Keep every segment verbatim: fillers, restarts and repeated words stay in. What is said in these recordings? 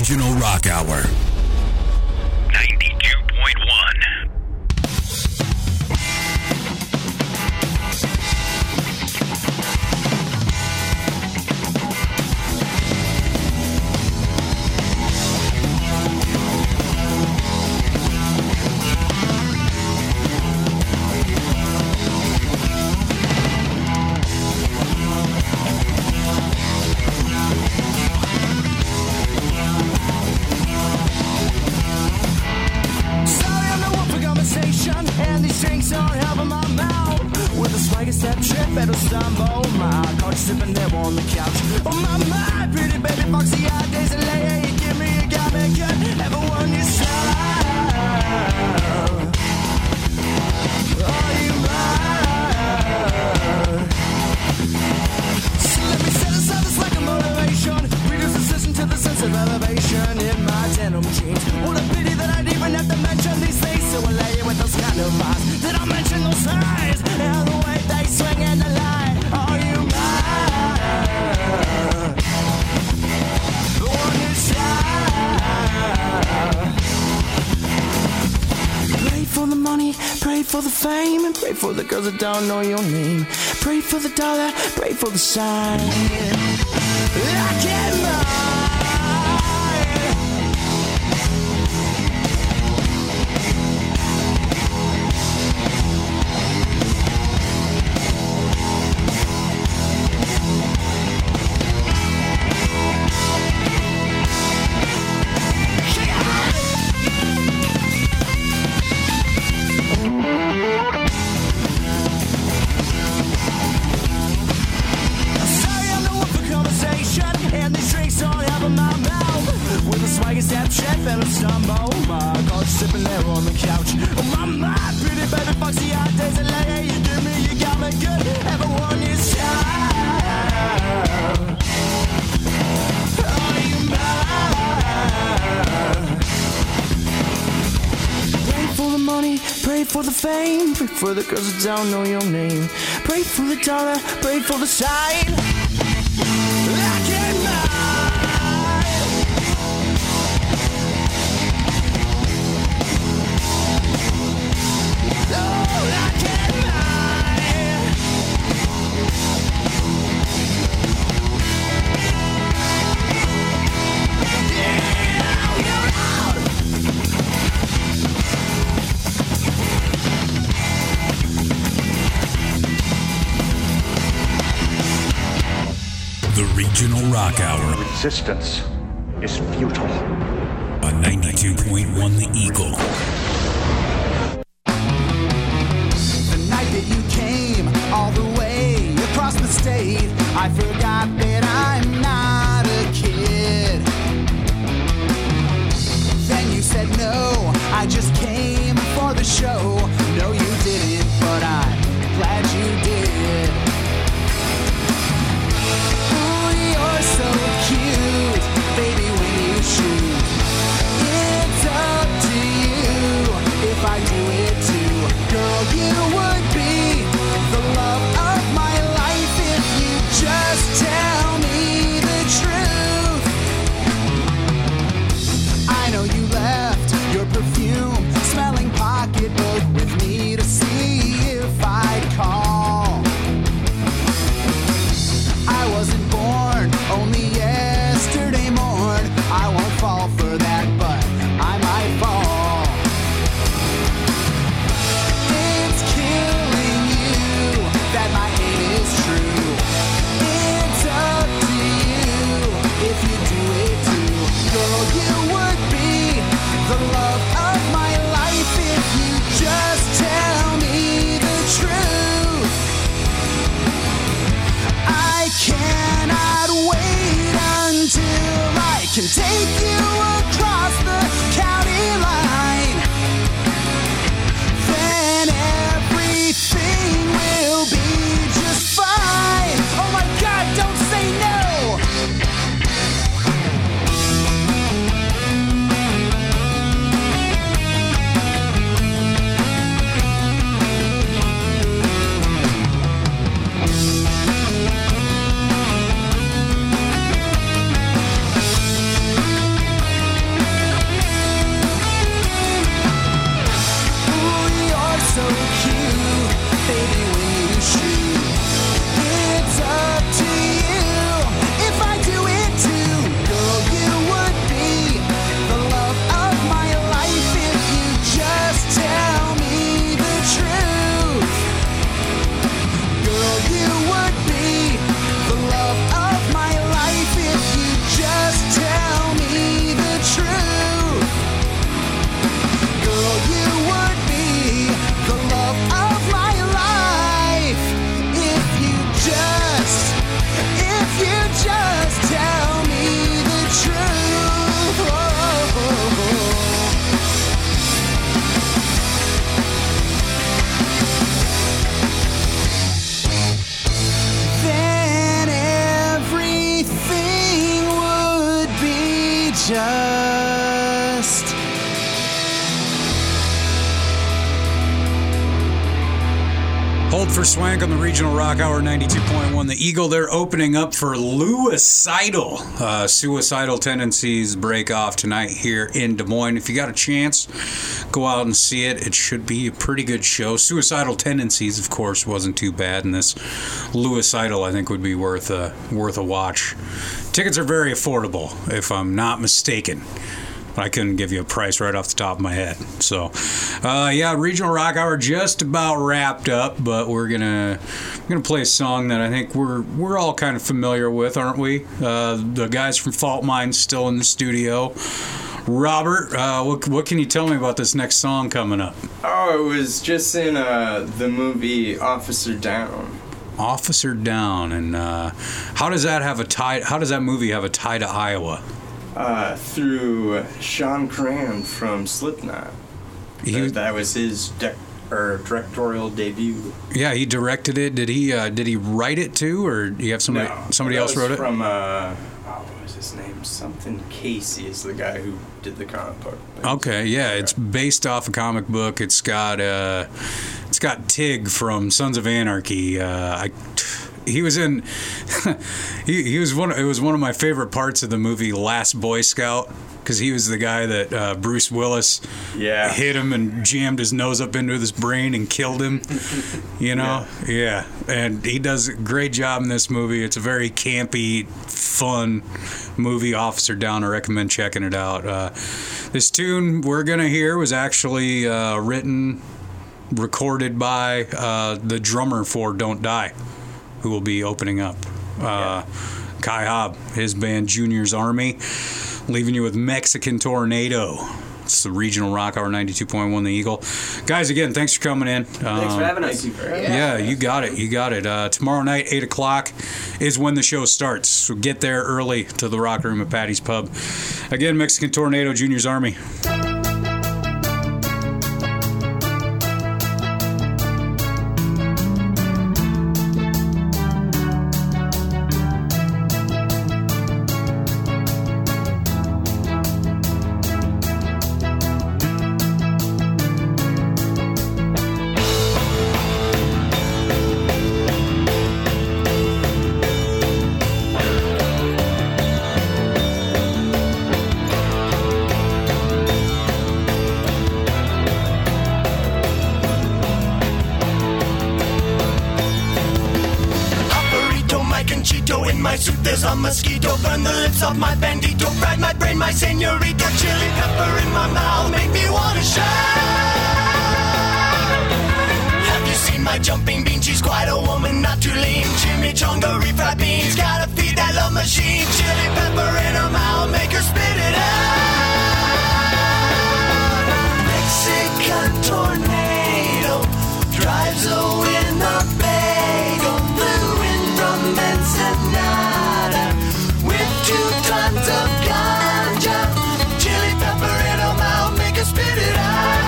Regional Rock Hour. ninety-two point one. Better stumble, my couch sipping there on the couch. Oh my, my pretty baby, foxy eyed days and lay. You give me, you got me good. Ever won your style? Are you mine? So let me set aside this like a motivation. Reduce the system to the sense of elevation in my denim jeans. What a pity that I'd even have to mention these things. So I lay you with those kind of vibes. Did I mention those eyes and the way they swing in the light? Are you mine? The one you shine. Pray for the money, pray for the fame, and pray for the girls that don't know your name. Pray for the dollar, pray for the sign. I can't lie. Better stumble, my couch sipping there on the couch. Oh my, my pretty baby, foxy eyed days and lay. You do me, you got me good. Ever won your style? Are you mine? Pray for the money, pray for the fame, pray for the girls that don't know your name. Pray for the dollar, pray for the sign. I can't lie. The Regional Rock Hour. Resistance is futile. On ninety-two point one The Eagle. The night that you came all the way across the state, I forgot that I'm not a kid. Then you said no, I just came for the show. No, you didn't, but I'm glad you did. You're so cute, baby, when you shoot. It's up to you if I do it too. Girl, you would be the love of my life if you just tell me the truth. I know you left your perfume smelling pocketbook with me to see if I'd call. I wasn't born only yesterday morn. I won't fall for that, but I might fall. It's killing you that my hate is true. It's up to you if you do it too. Girl, you would be the love of my life if you just tell me the truth. I cannot wait until I can take you across the county line. Then everything will be just fine. Oh my God, don't say no. just. Hold for Swank on the Regional Rock Hour ninety-two point one. The Eagle, they're opening up for Louicidal. Uh, suicidal Tendencies break off tonight here in Des Moines. If you got a chance, go out and see it. It should be a pretty good show. Suicidal Tendencies, of course, wasn't too bad, and this Louicidal, I think, would be worth a, worth a watch. Tickets are very affordable, if I'm not mistaken. I couldn't give you a price right off the top of my head. So, uh, yeah, Regional Rock Hour just about wrapped up, but we're gonna we're gonna play a song that I think we're we're all kind of familiar with, aren't we? Uh, the guys from Fault Mind still in the studio. Robert, uh, what what can you tell me about this next song coming up? Oh, it was just in uh, the movie Officer Down. Officer Down, and uh, how does that have a tie? How does that movie have a tie to Iowa? Uh, through Sean Cran from Slipknot. He, that, that was his de- or directorial debut. Yeah, he directed it. Did he? Uh, did he write it too, or do you have somebody? No, somebody that else was wrote it? From uh, oh, what was his name? Something Casey is the guy who did the comic book. Okay, yeah, it's based off a comic book. It's got uh, it's got Tig from Sons of Anarchy. Uh, I. He was in. he he was one. It was one of my favorite parts of the movie Last Boy Scout, because he was the guy that uh, Bruce Willis yeah. hit him and jammed his nose up into his brain and killed him. You know, yeah. yeah. And he does a great job in this movie. It's a very campy, fun movie. Officer Down. I recommend checking it out. Uh, this tune we're gonna hear was actually uh, written, recorded by uh, the drummer for Don't Die, who will be opening up. Uh, yeah. Kai Hobb, his band Junior's Army, leaving you with Mexican Tornado. It's the Regional Rock Hour ninety-two point one, The Eagle. Guys, again, thanks for coming in. Thanks um, for having us. You for having yeah, you got it. You got it. Uh, tomorrow night, eight o'clock, is when the show starts. So get there early to the Rock Room at Patty's Pub. Again, Mexican Tornado, Junior's Army. There's a mosquito, burn the lips off my bandito, fried my brain, my senorita, chili pepper in my mouth, make me wanna shout. Have you seen my jumping bean? She's quite a woman, not too lean. Chimichanga, refried beans, gotta feed that love machine. Chili pepper in her mouth, make her spit it out. Mexican tornado drives a Winnebago, blew in from Ensenada with two tons of ganja. Chili pepper in her mouth, make her spit it out.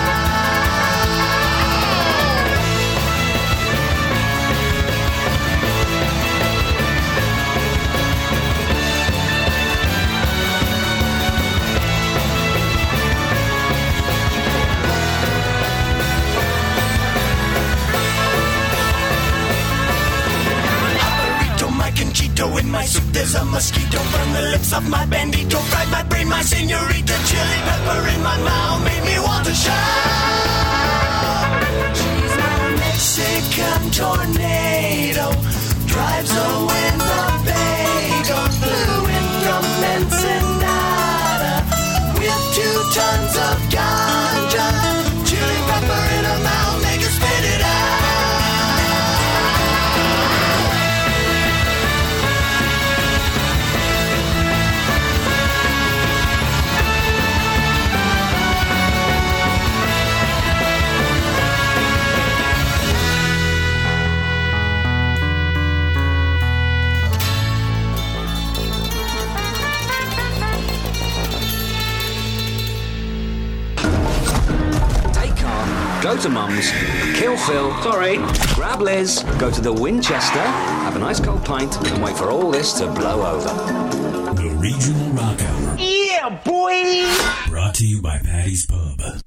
Conchito in my soup, there's a mosquito. Burn the lips off my bandito, fried my brain, my senorita. Chili pepper in my mouth, made me want to shout. She's my Mexican tornado, drives a Winnebago, flew in from Ensenada with two tons of ganja. Chili pepper in her mouth, make her spit it out. Go to Mum's, kill Phil, sorry, grab Liz, go to the Winchester, have a nice cold pint, and wait for all this to blow over. The Regional Rock Hour. Yeah, boy! Brought to you by Patty's Pub.